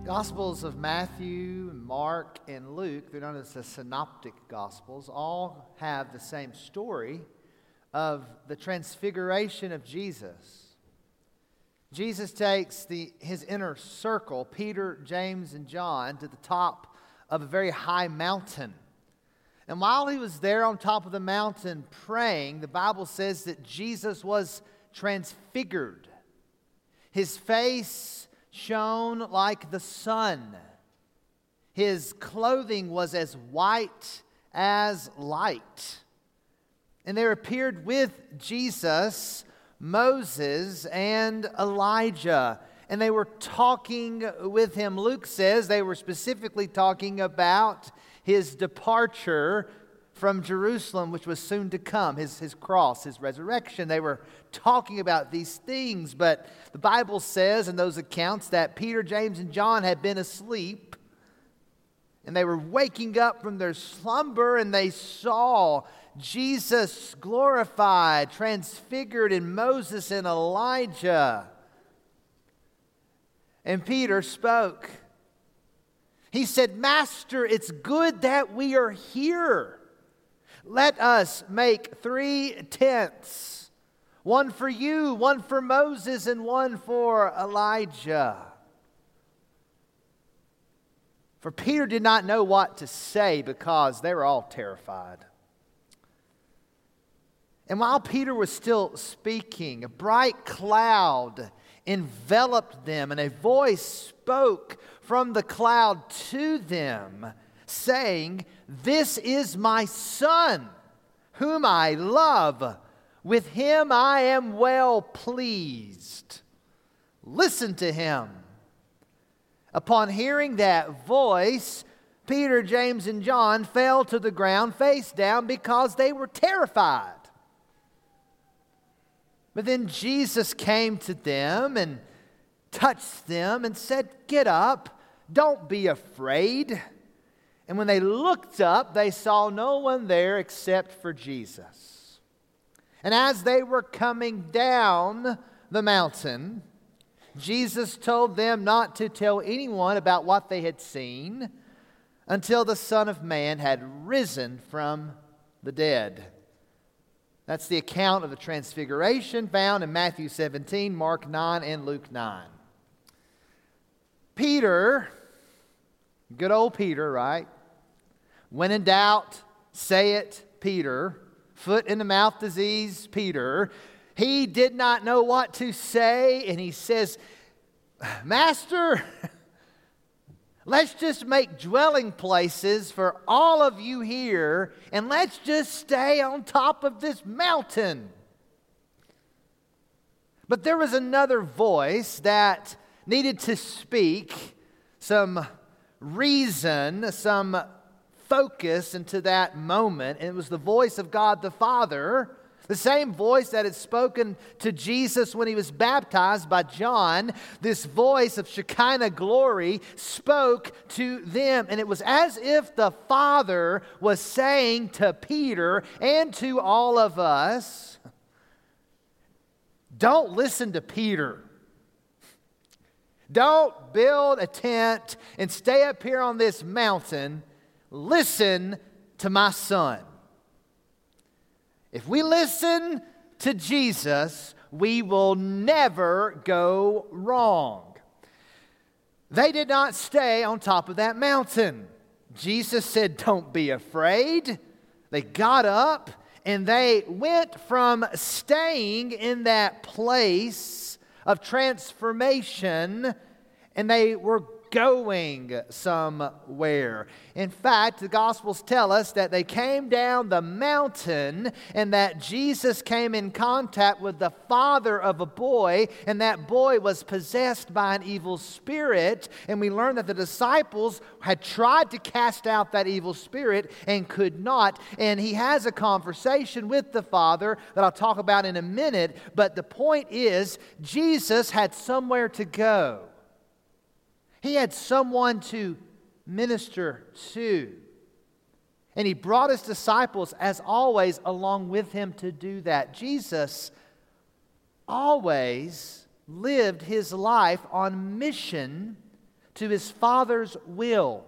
Gospels of Matthew, Mark, and Luke, they're known as the Synoptic Gospels, all have the same story of the transfiguration of Jesus. Jesus takes his inner circle, Peter, James, and John, to the top of a very high mountain. And while he was there on top of the mountain praying, the Bible says that Jesus was transfigured. His face shone like the sun. His clothing was as white as light. And there appeared with Jesus Moses and Elijah. And they were talking with him. Luke says they were specifically talking about his departure from Jerusalem, which was soon to come, his cross, his resurrection. They were talking about these things, but the Bible says in those accounts that Peter, James, and John had been asleep, and they were waking up from their slumber, and they saw Jesus glorified, transfigured in Moses and Elijah. And Peter spoke. He said, "Master, it's good that we are here. Let us make 3 tents, one for you, one for Moses, and one for Elijah." For Peter did not know what to say because they were all terrified. And while Peter was still speaking, a bright cloud enveloped them, and a voice spoke from the cloud to them, saying, "This is my Son, whom I love. With him I am well pleased. Listen to him." Upon hearing that voice, Peter, James, and John fell to the ground face down because they were terrified. But then Jesus came to them and touched them and said, "Get up, don't be afraid." And when they looked up, they saw no one there except for Jesus. And as they were coming down the mountain, Jesus told them not to tell anyone about what they had seen until the Son of Man had risen from the dead. That's the account of the Transfiguration found in Matthew 17, Mark 9, and Luke 9. Peter, good old Peter, right? When in doubt, say it, Peter. Foot in the mouth disease, Peter. He did not know what to say, and he says, "Master, let's just make dwelling places for all of you here, and let's just stay on top of this mountain." But there was another voice that needed to speak some reason, some focus into that moment. And it was the voice of God the Father, the same voice that had spoken to Jesus when he was baptized by John. This voice of Shekinah glory spoke to them. And it was as if the Father was saying to Peter and to all of us, don't listen to Peter. Don't build a tent and stay up here on this mountain. Listen to my Son. If we listen to Jesus, we will never go wrong. They did not stay on top of that mountain. Jesus said, "Don't be afraid." They got up and they went from staying in that place of transformation, and they were going somewhere. In fact, the Gospels tell us that they came down the mountain and that Jesus came in contact with the father of a boy, and that boy was possessed by an evil spirit. And we learn that the disciples had tried to cast out that evil spirit and could not. And he has a conversation with the father that I'll talk about in a minute. But the point is, Jesus had somewhere to go. He had someone to minister to. And he brought his disciples, as always, along with him to do that. Jesus always lived his life on mission to His Father's will.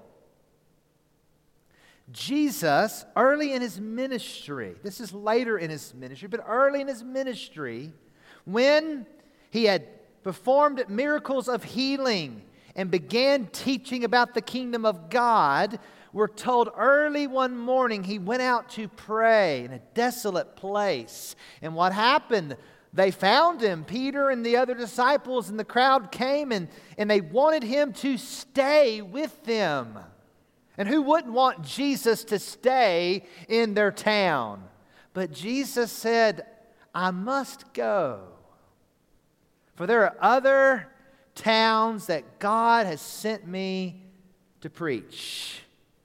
Jesus, early in His ministry, this is later in His ministry, but early in His ministry, when He had performed miracles of healing and began teaching about the kingdom of God, we're told early one morning He went out to pray in a desolate place. And what happened? They found Him, Peter and the other disciples, and the crowd came and they wanted Him to stay with them. And who wouldn't want Jesus to stay in their town? But Jesus said, I must go. For there are other towns that God has sent me to preach.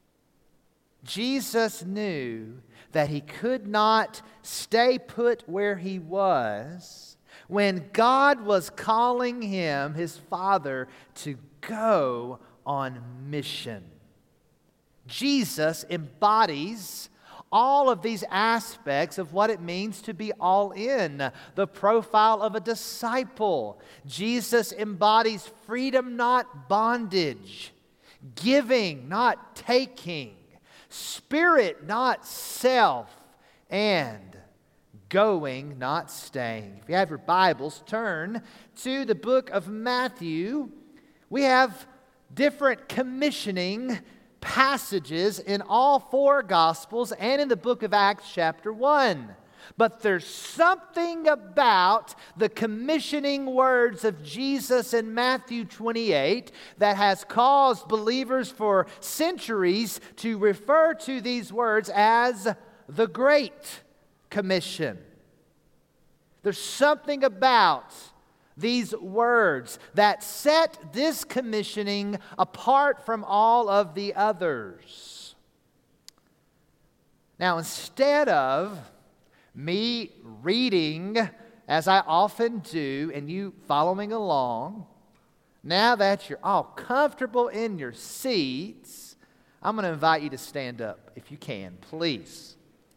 Jesus knew that He could not stay put where He was when God was calling Him, His Father, to go on mission. Jesus embodies all of these aspects of what it means to be all in, the profile of a disciple. Jesus embodies freedom, not bondage, giving, not taking, spirit, not self, and going, not staying. If you have your Bibles, turn to the book of Matthew. We have different commissioning passages in all four Gospels and in the book of Acts chapter 1. But there's something about the commissioning words of Jesus in Matthew 28 that has caused believers for centuries to refer to these words as the Great Commission. There's something about these words that set this commissioning apart from all of the others. Now, instead of me reading, as I often do, and you following along, now that you're all comfortable in your seats, I'm going to invite you to stand up, if you can, please.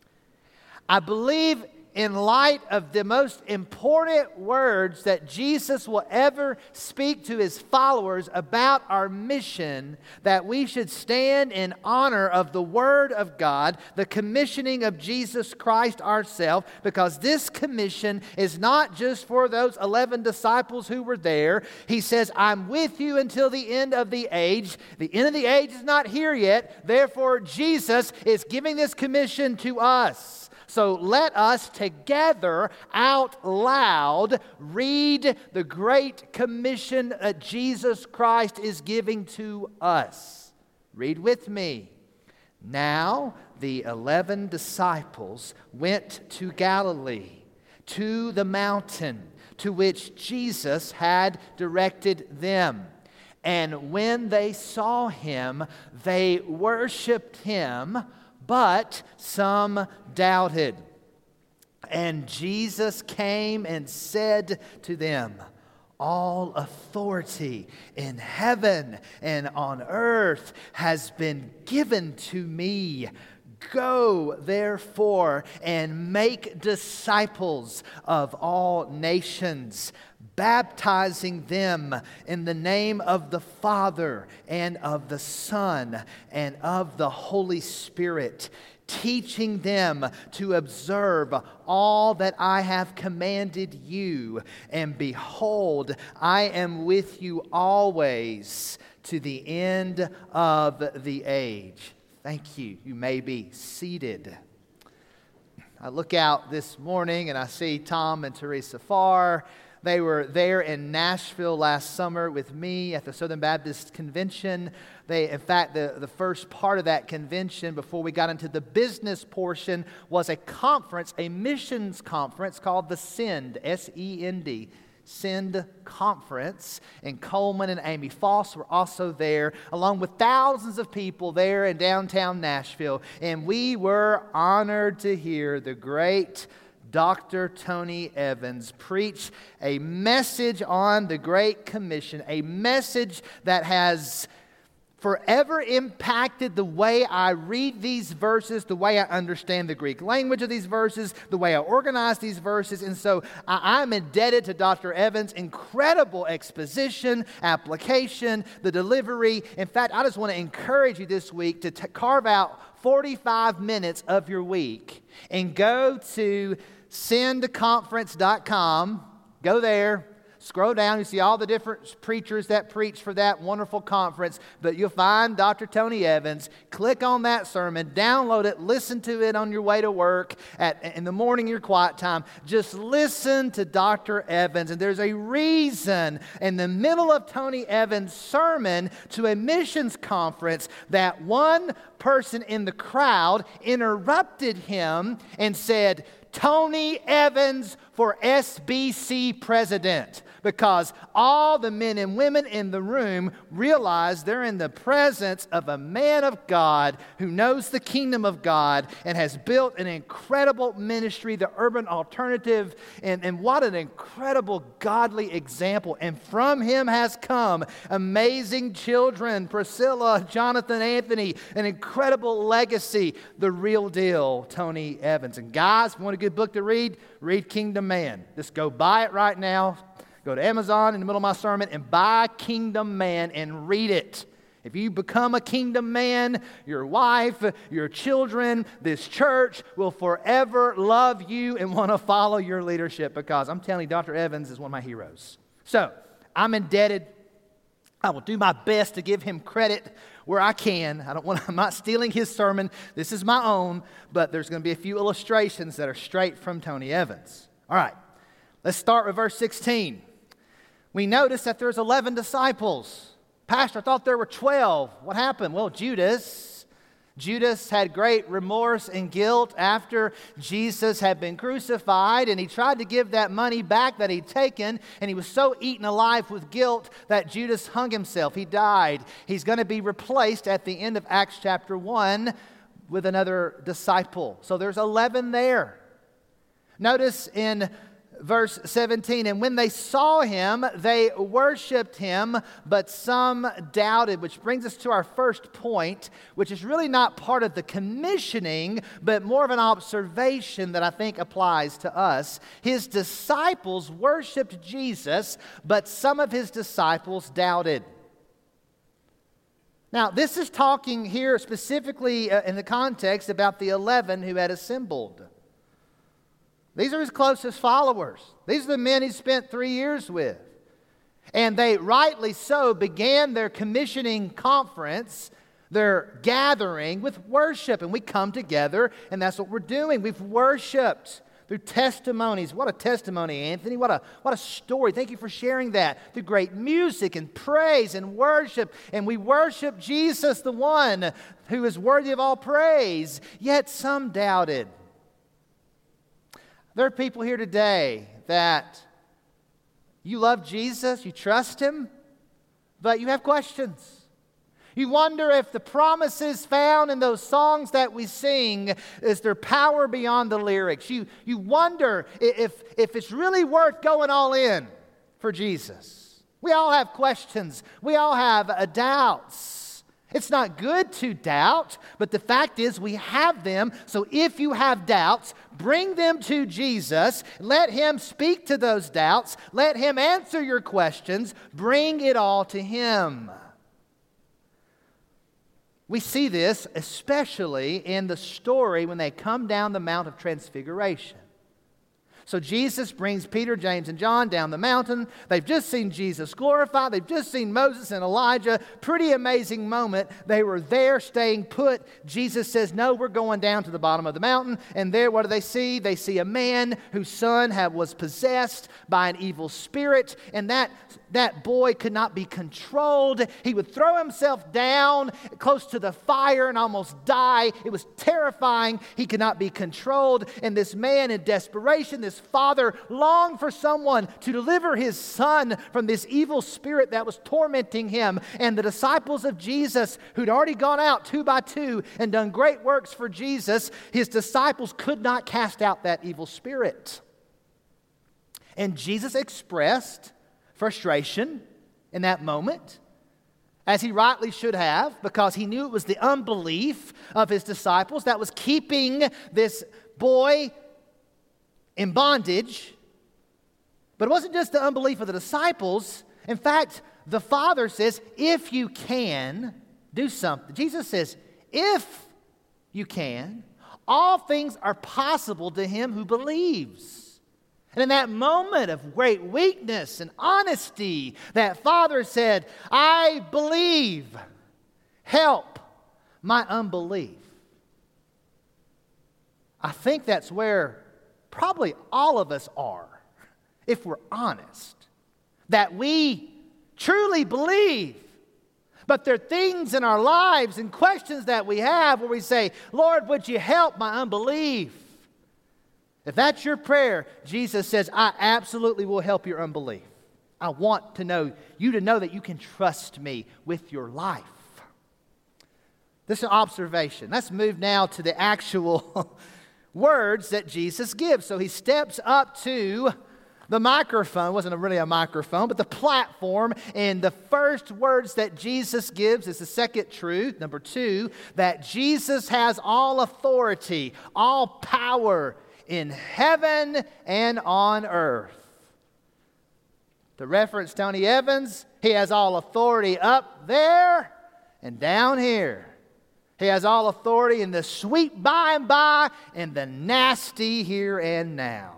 I believe in light of the most important words that Jesus will ever speak to His followers about our mission, that we should stand in honor of the Word of God, the commissioning of Jesus Christ ourselves, because this commission is not just for those 11 disciples who were there. He says, I'm with you until the end of the age. The end of the age is not here yet. Therefore, Jesus is giving this commission to us. So let us together out loud read the great commission that Jesus Christ is giving to us. Read with me. Now the 11 disciples went to Galilee, to the mountain to which Jesus had directed them. And when they saw Him, they worshiped Him, but some doubted. And Jesus came and said to them, all authority in heaven and on earth has been given to me. Go, therefore, and make disciples of all nations, baptizing them in the name of the Father and of the Son and of the Holy Spirit, teaching them to observe all that I have commanded you. And behold, I am with you always to the end of the age. Thank you. You may be seated. I look out this morning and I see Tom and Teresa Farr. They were there in Nashville last summer with me at the Southern Baptist Convention. In fact, the first part of that convention, before we got into the business portion, was a conference, a missions conference called the SEND, S-E-N-D, SEND Conference. And Coleman and Amy Foss were also there, along with thousands of people there in downtown Nashville. And we were honored to hear the great Dr. Tony Evans preach a message on the Great Commission, a message that has forever impacted the way I read these verses, the way I understand the Greek language of these verses, the way I organize these verses. And so I'm indebted to Dr. Evans' incredible exposition, application, the delivery. In fact, I just want to encourage you this week to carve out 45 minutes of your week and go to sendconference.com. Go there. Scroll down, you see all the different preachers that preach for that wonderful conference, but you'll find Dr. Tony Evans. Click on that sermon, download it, listen to it on your way to work, in the morning, your quiet time. Just listen to Dr. Evans, and there's a reason in the middle of Tony Evans' sermon to a missions conference that one person in the crowd interrupted him and said, "Tony Evans for SBC president," because all the men and women in the room realize they're in the presence of a man of God who knows the kingdom of God and has built an incredible ministry, the Urban Alternative, and what an incredible godly example. And from him has come amazing children, Priscilla, Jonathan, Anthony, an incredible legacy, the real deal, Tony Evans. And guys, if you want a good book to read Kingdom Man. Just go buy it right now. Go to Amazon in the middle of my sermon and buy Kingdom Man and read it. If you become a kingdom man, your wife, your children, this church will forever love you and want to follow your leadership, because I'm telling you, Dr. Evans is one of my heroes. So, I'm indebted. I will do my best to give him credit where I can. I'm not stealing his sermon. This is my own, but there's going to be a few illustrations that are straight from Tony Evans. All right, let's start with verse 16. We notice that there's 11 disciples. Pastor, I thought there were 12. What happened? Well, Judas had great remorse and guilt after Jesus had been crucified, and he tried to give that money back that he'd taken, and he was so eaten alive with guilt that Judas hung himself. He died. He's going to be replaced at the end of Acts chapter 1 with another disciple. So there's 11 there. Notice in verse 17, and when they saw him, they worshiped him, but some doubted, which brings us to our first point, which is really not part of the commissioning, but more of an observation that I think applies to us. His disciples worshiped Jesus, but some of his disciples doubted. Now, this is talking here specifically in the context about the 11 who had assembled. These are his closest followers. These are the men he spent 3 years with. And they rightly so began their commissioning conference, their gathering, with worship. And we come together, and that's what we're doing. We've worshiped through testimonies. What a testimony, Anthony. What a story. Thank you for sharing that. Through great music and praise and worship. And we worship Jesus, the one who is worthy of all praise. Yet some doubted. There are people here today that you love Jesus, you trust him, but you have questions. You wonder if the promises found in those songs that we sing, is there power beyond the lyrics? You wonder if it's really worth going all in for Jesus. We all have questions. We all have doubts. It's not good to doubt, but the fact is we have them. So if you have doubts, bring them to Jesus. Let him speak to those doubts. Let him answer your questions. Bring it all to him. We see this especially in the story when they come down the Mount of Transfiguration. So Jesus brings Peter, James, and John down the mountain. They've just seen Jesus glorified. They've just seen Moses and Elijah. Pretty amazing moment. They were there staying put. Jesus says, no, we're going down to the bottom of the mountain. And there, what do they see? They see a man whose son was possessed by an evil spirit. And that boy could not be controlled. He would throw himself down close to the fire and almost die. It was terrifying. He could not be controlled. And this man in desperation, this father, longed for someone to deliver his son from this evil spirit that was tormenting him. And the disciples of Jesus, who'd already gone out 2 by 2 and done great works for Jesus, his disciples could not cast out that evil spirit. And Jesus expressed frustration in that moment. as he rightly should have, because he knew it was the unbelief of his disciples that was keeping this boy in bondage. But it wasn't just the unbelief of the disciples. In fact, the Father says, if you can, do something. Jesus says, if you can, all things are possible to him who believes. And in that moment of great weakness and honesty, that Father said, I believe, help my unbelief. I think that's where probably all of us are, if we're honest, that we truly believe. But there are things in our lives and questions that we have where we say, Lord, would you help my unbelief? If that's your prayer, Jesus says, I absolutely will help your unbelief. I want to know you to know that you can trust me with your life. This is an observation. Let's move now to the actual words that Jesus gives. So he steps up to the microphone. It wasn't really a microphone, but the platform. And the first words that Jesus gives is the second truth. Number 2, that Jesus has all authority, all power in heaven and on earth. To reference Tony Evans, he has all authority up there and down here. He has all authority in the sweet by and by and the nasty here and now.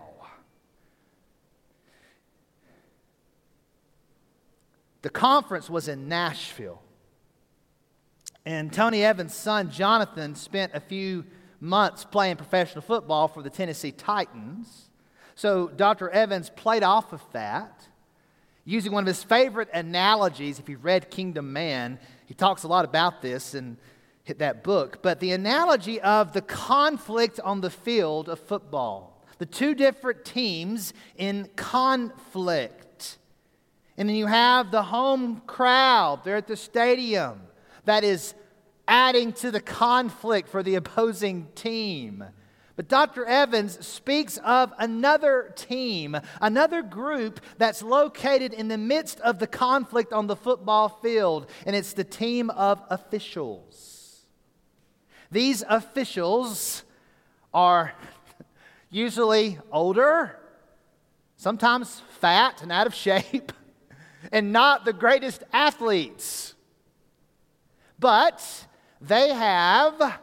The conference was in Nashville. And Tony Evans' son, Jonathan, spent a few months playing professional football for the Tennessee Titans. So Dr. Evans played off of that, using one of his favorite analogies. If you've read Kingdom Man, he talks a lot about this in that book. But the analogy of the conflict on the field of football. The two different teams in conflict. And then you have the home crowd there at the stadium that is adding to the conflict for the opposing team. But Dr. Evans speaks of another team, another group that's located in the midst of the conflict on the football field, and it's the team of officials. These officials are usually older, sometimes fat and out of shape, and not the greatest athletes. But they have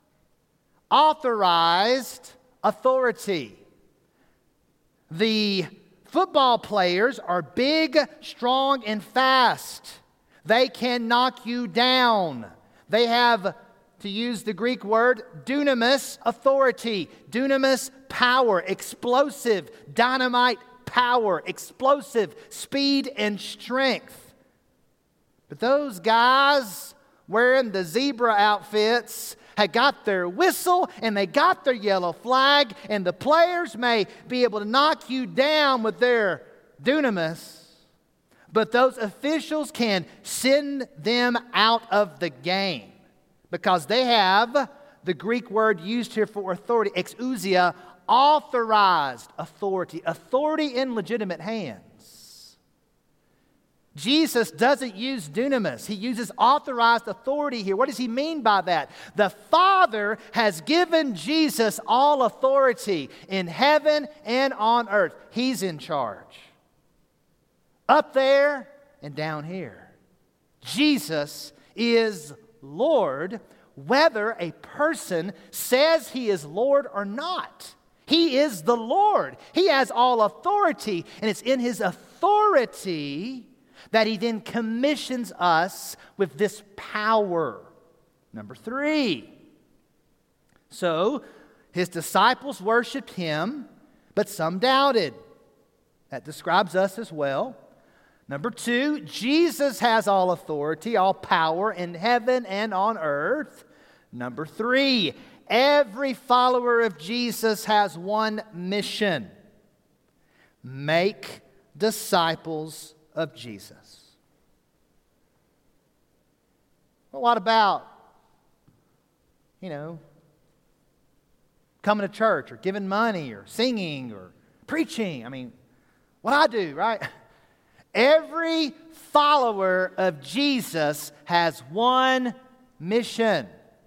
authorized authority. The football players are big, strong, and fast. They can knock you down. They have, to use the Greek word, dunamis authority, dunamis power, explosive, dynamite power, explosive speed and strength. But those guys wearing the zebra outfits had got their whistle and they got their yellow flag, and the players may be able to knock you down with their dunamis, but those officials can send them out of the game because they have the Greek word used here for authority, exousia, authorized authority, authority in legitimate hands. Jesus doesn't use dunamis. He uses authorized authority here. What does he mean by that? The Father has given Jesus all authority in heaven and on earth. He's in charge. Up there and down here. Jesus is Lord, whether a person says he is Lord or not. He is the Lord. He has all authority, and it's in his authority that he then commissions us with this power. Number 3. So, his disciples worshiped him, but some doubted. That describes us as well. Number 2, Jesus has all authority, all power in heaven and on earth. Number 3, every follower of Jesus has one mission: make disciples of Jesus. Well, what about, coming to church or giving money or singing or preaching? I mean, what I do, right? Every follower of Jesus has one mission: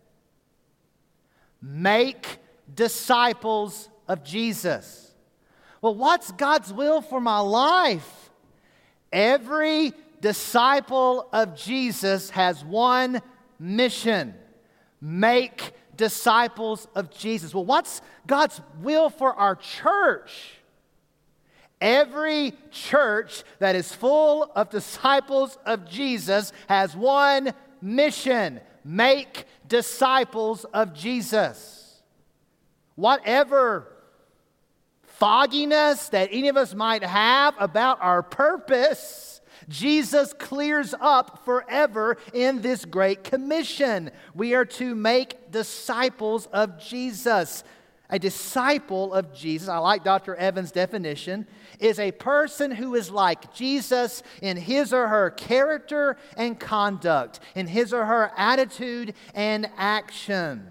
make disciples of Jesus. Well, what's God's will for my life? Every disciple of Jesus has one mission: make disciples of Jesus. Well, what's God's will for our church? Every church that is full of disciples of Jesus has one mission: make disciples of Jesus. Whatever fogginess that any of us might have about our purpose, Jesus clears up forever in this Great Commission. We are to make disciples of Jesus. A disciple of Jesus, I like Dr. Evans' definition, is a person who is like Jesus in his or her character and conduct, in his or her attitude and actions.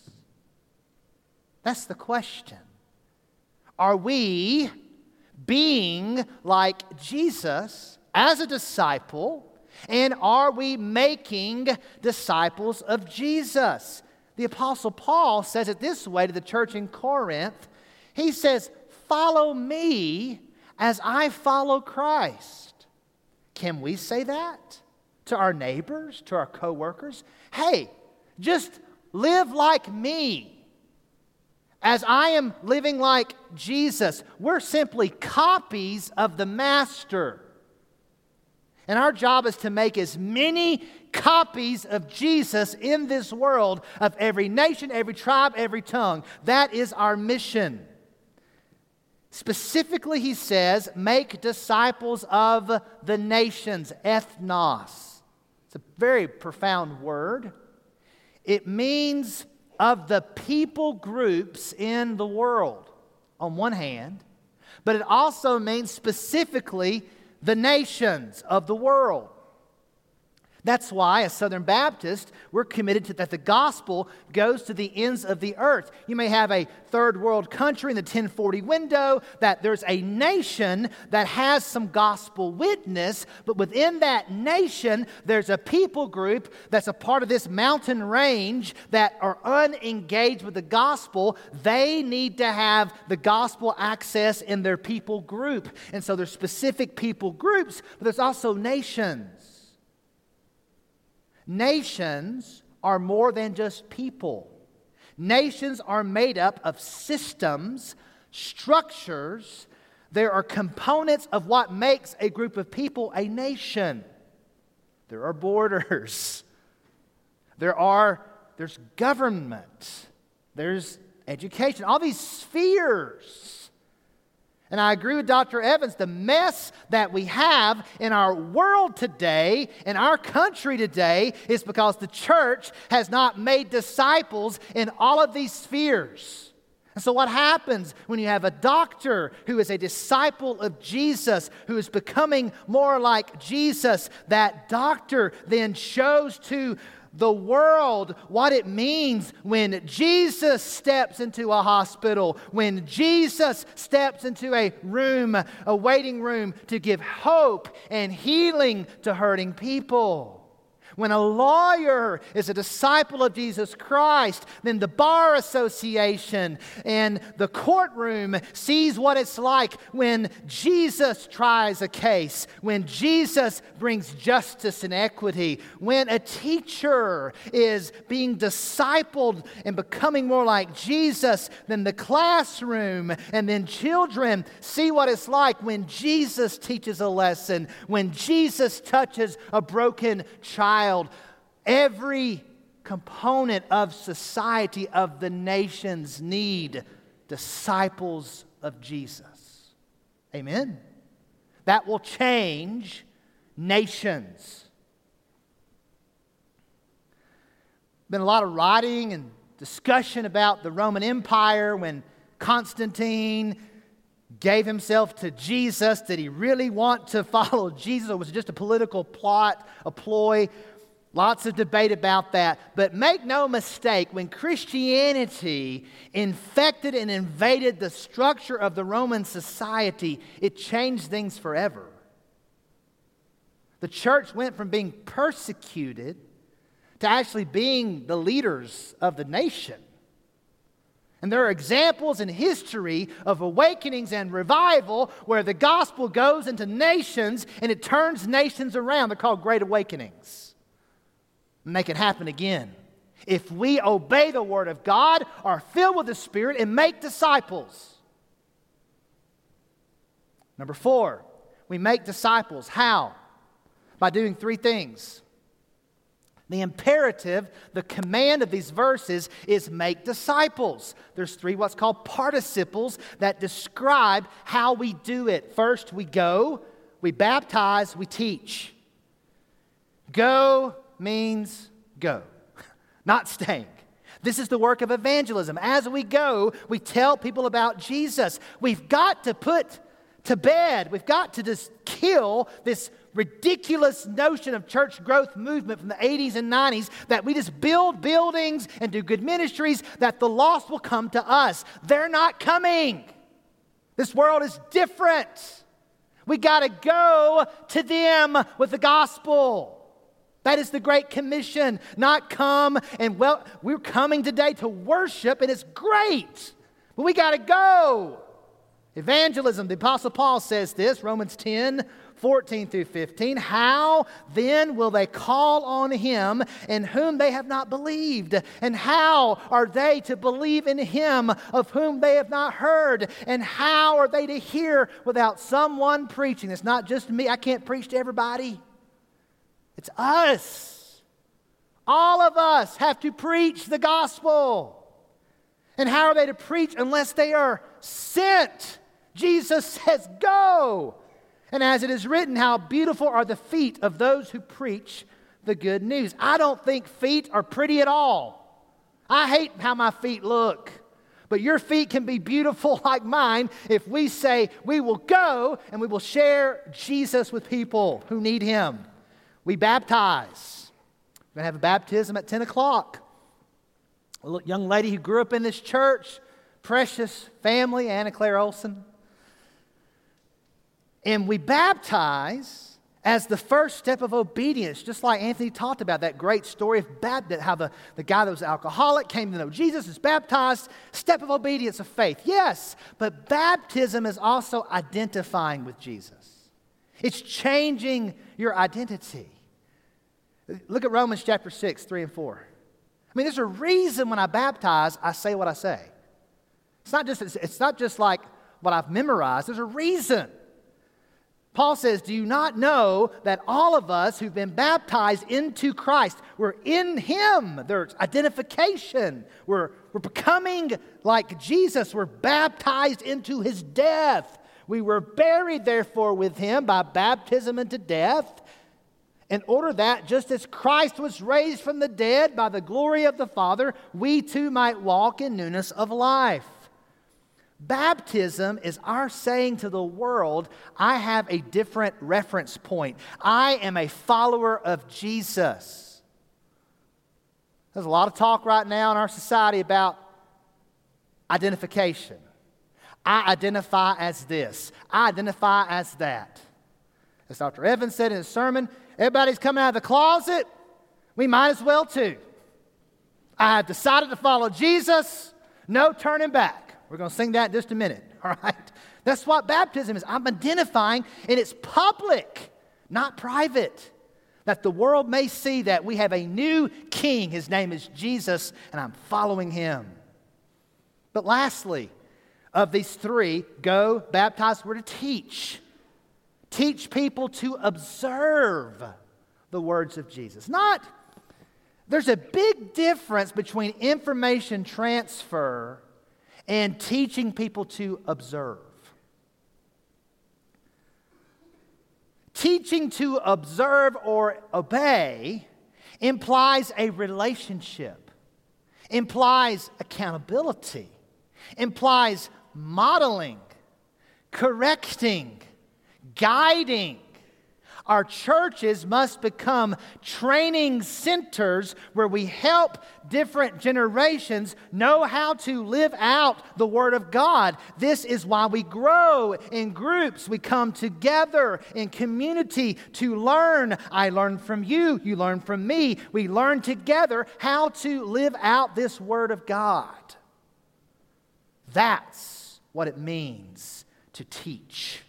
That's the question. Are we being like Jesus as a disciple, and are we making disciples of Jesus? The Apostle Paul says it this way to the church in Corinth. He says, "Follow me as I follow Christ." Can we say that to our neighbors, to our coworkers? Hey, just live like me as I am living like Jesus. We're simply copies of the Master. And our job is to make as many copies of Jesus in this world, of every nation, every tribe, every tongue. That is our mission. Specifically, he says, make disciples of the nations, ethnos. It's a very profound word. It means of the people groups in the world, on one hand, but it also means specifically the nations of the world. That's why, as Southern Baptists, we're committed to that the gospel goes to the ends of the earth. You may have a third world country in the 1040 window, that there's a nation that has some gospel witness, but within that nation, there's a people group that's a part of this mountain range that are unengaged with the gospel. They need to have the gospel access in their people group. And so there's specific people groups, but there's also nations. Nations are more than just people. Nations are made up of systems, structures. There are components of what makes a group of people a nation. There are borders. There's government. There's education. All these spheres. And I agree with Dr. Evans, the mess that we have in our world today, in our country today, is because the church has not made disciples in all of these spheres. And so what happens when you have a doctor who is a disciple of Jesus, who is becoming more like Jesus? That doctor then shows to the world what it means when Jesus steps into a hospital, when Jesus steps into a room, a waiting room, to give hope and healing to hurting people. When a lawyer is a disciple of Jesus Christ, then the Bar Association and the courtroom sees what it's like when Jesus tries a case, when Jesus brings justice and equity, when a teacher is being discipled and becoming more like Jesus, then the classroom and then children see what it's like when Jesus teaches a lesson, when Jesus touches a broken child. Every component of society, of the nations, need disciples of Jesus. Amen? That will change nations. Been a lot of writing and discussion about the Roman Empire when Constantine gave himself to Jesus. Did he really want to follow Jesus, or was it just a political plot, a ploy? Lots of debate about that. But make no mistake, when Christianity infected and invaded the structure of the Roman society, it changed things forever. The church went from being persecuted to actually being the leaders of the nation. And there are examples in history of awakenings and revival where the gospel goes into nations and it turns nations around. They're called Great Awakenings. And they can happen again if we obey the Word of God, are filled with the Spirit, and make disciples. Number 4, we make disciples. How? By doing 3 things. The imperative, the command of these verses is make disciples. There's 3 what's called participles that describe how we do it. First, we go, we baptize, we teach. Go means go, not staying. This is the work of evangelism. As we go, we tell people about Jesus. We've got to put to bed, we've got to just kill this ridiculous notion of church growth movement from the 80s and 90s that we just build buildings and do good ministries that the lost will come to us. They're not coming. This world is different. We got to go to them with the gospel. That is the Great Commission, not come and, well, we're coming today to worship and it's great, but we got to go. Evangelism, the Apostle Paul says this, Romans 10, 14 through 15. How then will they call on him in whom they have not believed? And how are they to believe in him of whom they have not heard? And how are they to hear without someone preaching? It's not just me. I can't preach to everybody. It's us. All of us have to preach the gospel. And how are they to preach unless they are sent? Jesus says, go. And as it is written, how beautiful are the feet of those who preach the good news. I don't think feet are pretty at all. I hate how my feet look. But your feet can be beautiful like mine if we say we will go and we will share Jesus with people who need him. We baptize. We're going to have a baptism at 10 o'clock. A young lady who grew up in this church, precious family, Anna Claire Olson. And we baptize as the first step of obedience, just like Anthony talked about that great story of baptism, how the guy that was alcoholic came to know Jesus, is baptized, step of obedience of faith. Yes, but baptism is also identifying with Jesus. It's changing your identity. Look at Romans chapter 6, 3 and 4. I mean, there's a reason when I baptize, I say what I say. It's not just like what I've memorized. There's a reason. Paul says, do you not know that all of us who've been baptized into Christ, we're in him. There's identification. We're becoming like Jesus. We're baptized into his death. We were buried, therefore, with him by baptism into death, in order that, just as Christ was raised from the dead by the glory of the Father, we too might walk in newness of life. Baptism is our saying to the world, I have a different reference point. I am a follower of Jesus. There's a lot of talk right now in our society about identification. I identify as this. I identify as that. As Dr. Evans said in his sermon, everybody's coming out of the closet. We might as well too. I have decided to follow Jesus. No turning back. We're going to sing that in just a minute, all right? That's what baptism is. I'm identifying, and it's public, not private, that the world may see that we have a new king. His name is Jesus, and I'm following him. But lastly, of these 3, go, baptize, we're to teach. Teach people to observe the words of Jesus. There's a big difference between information transfer and teaching people to observe. Teaching to observe or obey implies a relationship, implies accountability, implies modeling, correcting, guiding. Our churches must become training centers where we help different generations know how to live out the Word of God. This is why we grow in groups. We come together in community to learn. I learn from you. You learn from me. We learn together how to live out this Word of God. That's what it means to teach.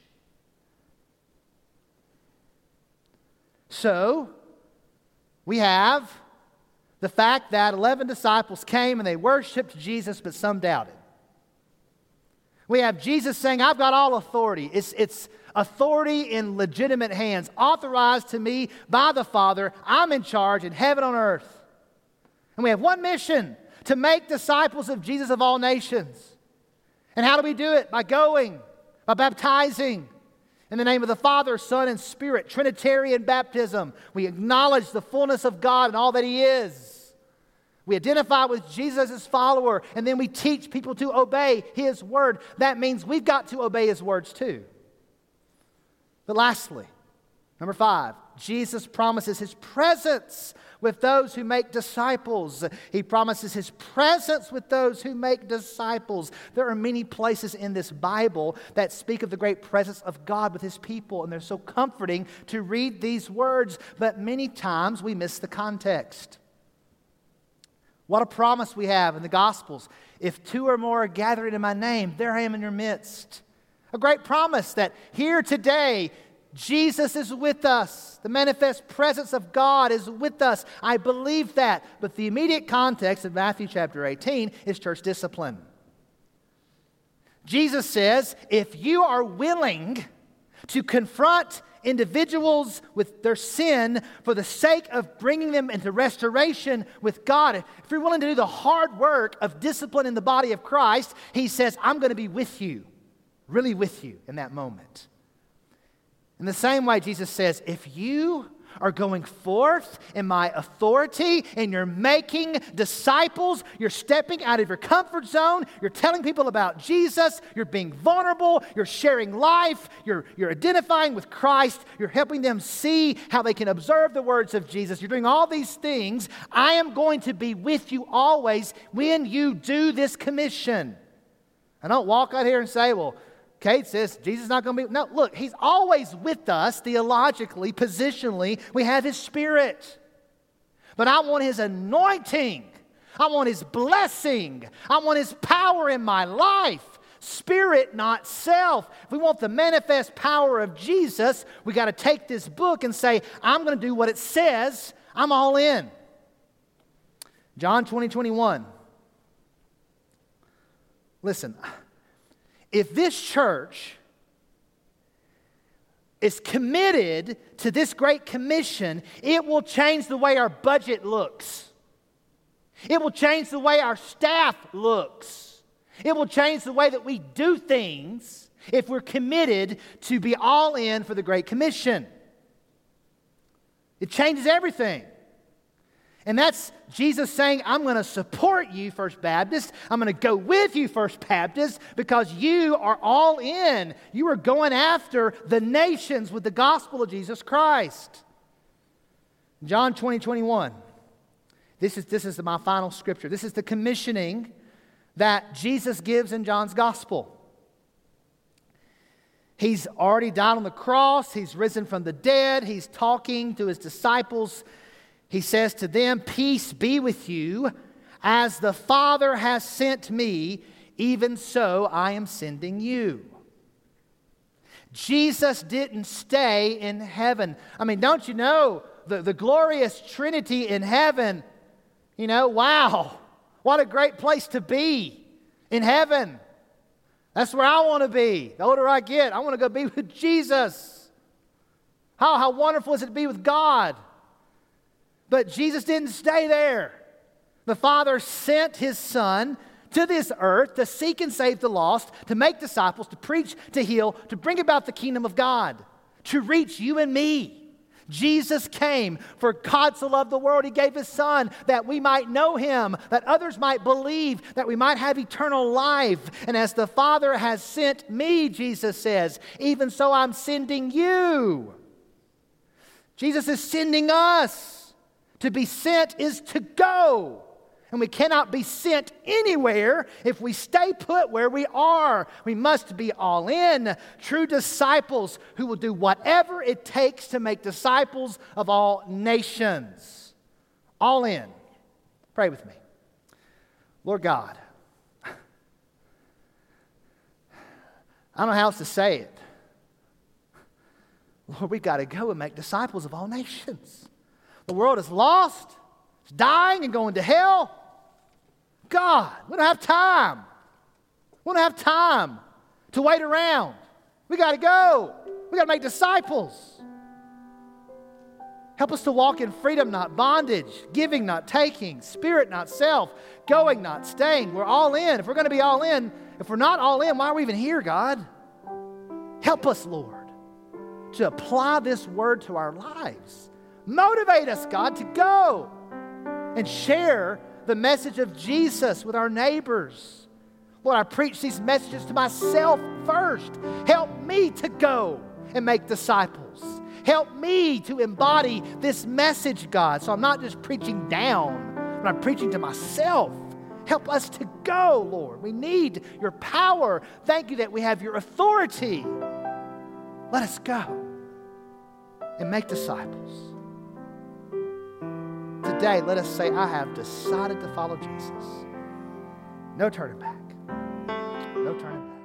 So, we have the fact that 11 disciples came and they worshiped Jesus, but some doubted. We have Jesus saying, I've got all authority. It's authority in legitimate hands, authorized to me by the Father. I'm in charge in heaven and on earth. And we have one mission, to make disciples of Jesus of all nations. And how do we do it? By going, by baptizing. In the name of the Father, Son, and Spirit, Trinitarian baptism. We acknowledge the fullness of God and all that He is. We identify with Jesus as His follower, and then we teach people to obey His word. That means we've got to obey His words too. But lastly, number 5, Jesus promises His presence with those who make disciples. He promises His presence with those who make disciples. There are many places in this Bible that speak of the great presence of God with His people, and they're so comforting to read these words, but many times we miss the context. What a promise we have in the Gospels. If 2 or more are gathered in my name, there I am in your midst. A great promise that here today, Jesus is with us. The manifest presence of God is with us. I believe that. But the immediate context of Matthew chapter 18 is church discipline. Jesus says, if you are willing to confront individuals with their sin for the sake of bringing them into restoration with God, if you're willing to do the hard work of discipline in the body of Christ, He says, I'm going to be with you, really with you in that moment. In the same way, Jesus says, if you are going forth in my authority and you're making disciples, you're stepping out of your comfort zone, you're telling people about Jesus, you're being vulnerable, you're sharing life, you're identifying with Christ, you're helping them see how they can observe the words of Jesus, you're doing all these things, I am going to be with you always when you do this commission. I don't walk out here and say, well, Kate says Jesus is not going to be... No, look, He's always with us theologically, positionally. We have His Spirit. But I want His anointing. I want His blessing. I want His power in my life. Spirit, not self. If we want the manifest power of Jesus, we got to take this book and say, I'm going to do what it says. I'm all in. John 20:21. Listen, if this church is committed to this great commission, it will change the way our budget looks. It will change the way our staff looks. It will change the way that we do things if we're committed to be all in for the Great Commission. It changes everything. And that's Jesus saying, I'm going to support you, First Baptist. I'm going to go with you, First Baptist, because you are all in. You are going after the nations with the gospel of Jesus Christ. John 20:21. This is my final scripture. This is the commissioning that Jesus gives in John's gospel. He's already died on the cross. He's risen from the dead. He's talking to His disciples. He says to them, peace be with you. As the Father has sent me, even so I am sending you. Jesus didn't stay in heaven. I mean, don't you know the glorious Trinity in heaven? You know, wow, what a great place to be in heaven. That's where I want to be. The older I get, I want to go be with Jesus. How wonderful is it to be with God? But Jesus didn't stay there. The Father sent His Son to this earth to seek and save the lost, to make disciples, to preach, to heal, to bring about the kingdom of God, to reach you and me. Jesus came, for God so loved the world, He gave His Son that we might know Him, that others might believe, that we might have eternal life. And as the Father has sent me, Jesus says, even so I'm sending you. Jesus is sending us. To be sent is to go. And we cannot be sent anywhere if we stay put where we are. We must be all in, true disciples who will do whatever it takes to make disciples of all nations. All in. Pray with me. Lord God, I don't know how else to say it. Lord, we've got to go and make disciples of all nations. The world is lost. It's dying and going to hell. God, we don't have time. We don't have time to wait around. We got to go. We got to make disciples. Help us to walk in freedom, not bondage, giving, not taking, spirit, not self, going, not staying. We're all in. If we're going to be all in, if we're not all in, why are we even here, God? Help us, Lord, to apply this word to our lives. Motivate us, God, to go and share the message of Jesus with our neighbors. Lord, I preach these messages to myself first. Help me to go and make disciples. Help me to embody this message, God, so I'm not just preaching down, but I'm preaching to myself. Help us to go, Lord. We need your power. Thank you that we have your authority. Let us go and make disciples. Today, let us say, I have decided to follow Jesus. No turning back. No turning back.